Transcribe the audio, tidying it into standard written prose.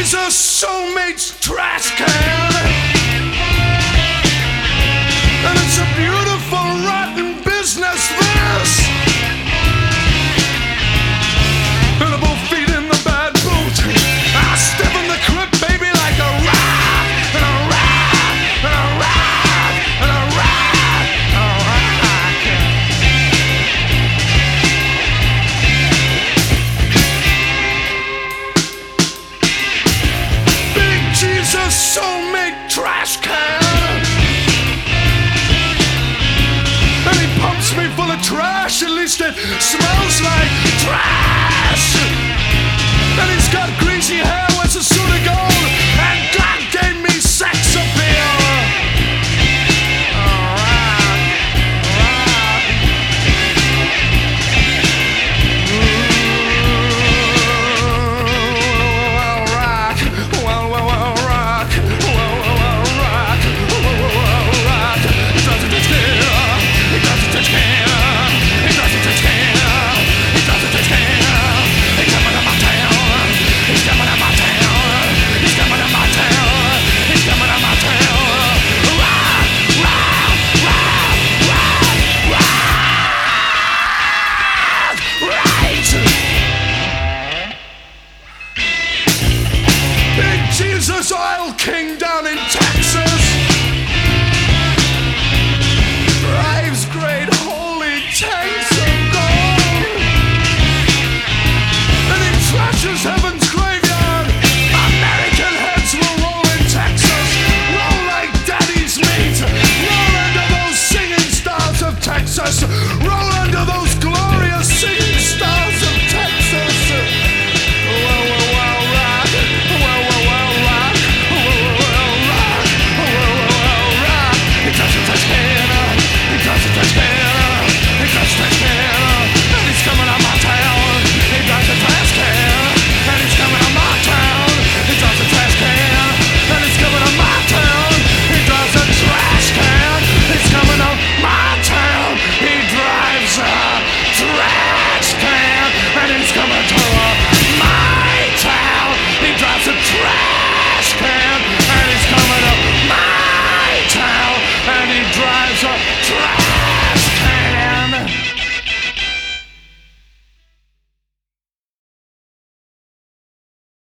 Jesus soulmate's trash can. And it's a beautiful, rotten business, this. And I'm both feet in the bad boot. I step in the crib, baby, like a rat. And a rat, and a rat, and a rat, and a rat. Big Jesus soulmate trash can. And he pumps me full of trash, at least it smells like trash. And he's got greasy hair